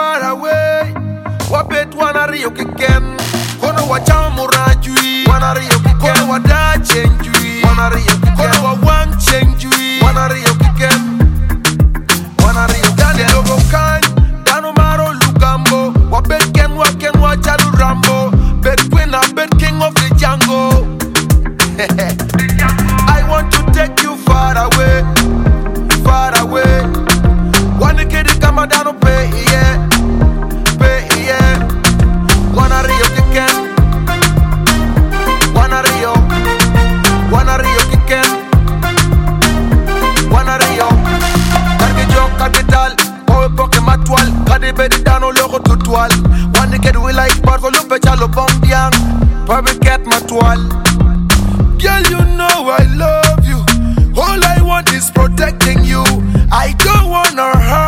far away. Wabet wana rio kiken. Kono wachamu rajui. Wana rio kiken. Kono wada chenjui. Wana rio kiken. Kono wawang chenjui. Wana rio kiken. Wana rio kiken. Dani logo kany. Dano maro lugambo. Wabet ken wachalu rambo. Bet queen and bet king of the jungle. I want to take you far away. Far away. Wanna get it come down pay yeah. Pay yeah. Wanna rio kiken. Wanna rio kiken. Wanna rio. Cargue yo capital. Owe poke matual. Kade bedi dano logo tutual. Wanna get we like parvo lupe chalo bong diang. Probably get matual. Girl, you know I love you. All I want is protecting you. I don't wanna hurt